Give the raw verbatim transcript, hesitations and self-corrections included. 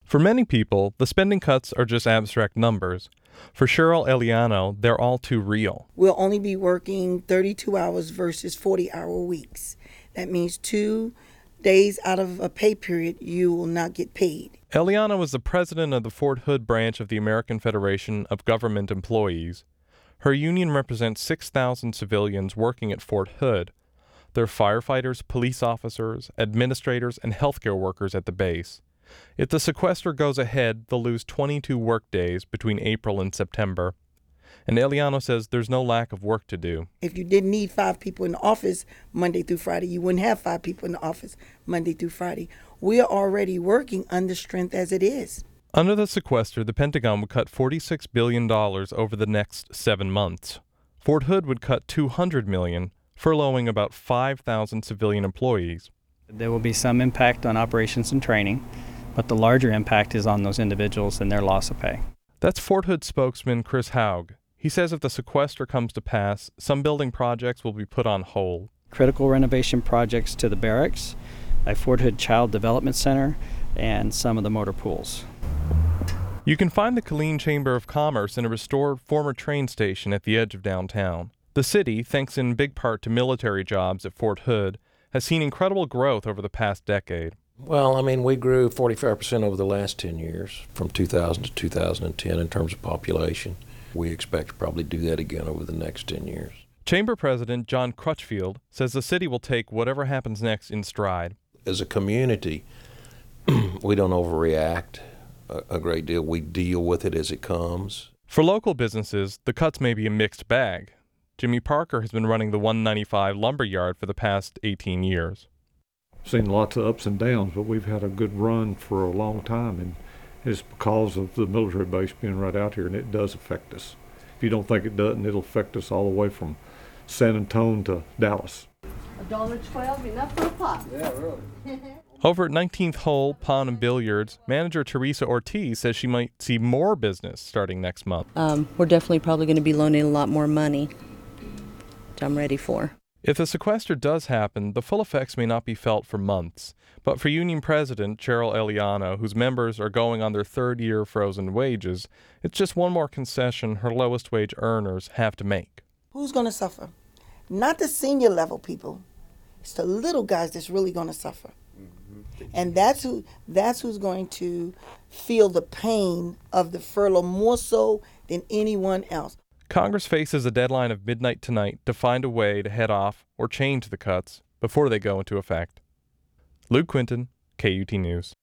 For many people, the spending cuts are just abstract numbers. For Cheryl Eliano, they're all too real. We'll only be working thirty-two hours versus forty-hour weeks. That means two days out of a pay period you will not get paid. Eliano was the president of the Fort Hood branch of the American Federation of Government Employees. Her union represents six thousand civilians working at Fort Hood. They're firefighters, police officers, administrators, and healthcare workers at the base. If the sequester goes ahead, they'll lose twenty-two workdays between April and September. And Eliano says there's no lack of work to do. If you didn't need five people in the office Monday through Friday, you wouldn't have five people in the office Monday through Friday. We are already working under strength as it is. Under the sequester, the Pentagon would cut forty-six billion dollars over the next seven months. Fort Hood would cut two hundred million dollars, furloughing about five thousand civilian employees. There will be some impact on operations and training, but the larger impact is on those individuals and their loss of pay. That's Fort Hood spokesman Chris Haug. He says if the sequester comes to pass, some building projects will be put on hold. Critical renovation projects to the barracks, a Fort Hood Child Development Center, and some of the motor pools. You can find the Killeen Chamber of Commerce in a restored former train station at the edge of downtown. The city, thanks in big part to military jobs at Fort Hood, has seen incredible growth over the past decade. Well, I mean, we grew forty-five percent over the last ten years, from two thousand to two thousand ten in terms of population. We expect to probably do that again over the next ten years. Chamber President John Crutchfield says the city will take whatever happens next in stride. As a community, we don't overreact a, a great deal. We deal with it as it comes. For local businesses, the cuts may be a mixed bag. Jimmy Parker has been running the one ninety-five lumber yard for the past eighteen years. Seen lots of ups and downs, but we've had a good run for a long time, and it's because of the military base being right out here, and it does affect us. If you don't think it doesn't, it'll affect us all the way from San Antonio to Dallas. A dollar twelve, enough for a pot. Yeah, really. Over at nineteenth Hole Pawn and Billiards, manager Teresa Ortiz says she might see more business starting next month. Um, we're definitely probably going to be loaning a lot more money, which I'm ready for. If the sequester does happen, the full effects may not be felt for months. But for union president Cheryl Eliano, whose members are going on their third year of frozen wages, it's just one more concession her lowest wage earners have to make. Who's going to suffer? Not the senior level people. It's the little guys that's really going to suffer. Mm-hmm. And that's who that's who's going to feel the pain of the furlough more so than anyone else. Congress faces a deadline of midnight tonight to find a way to head off or change the cuts before they go into effect. Luke Quinton, K U T News.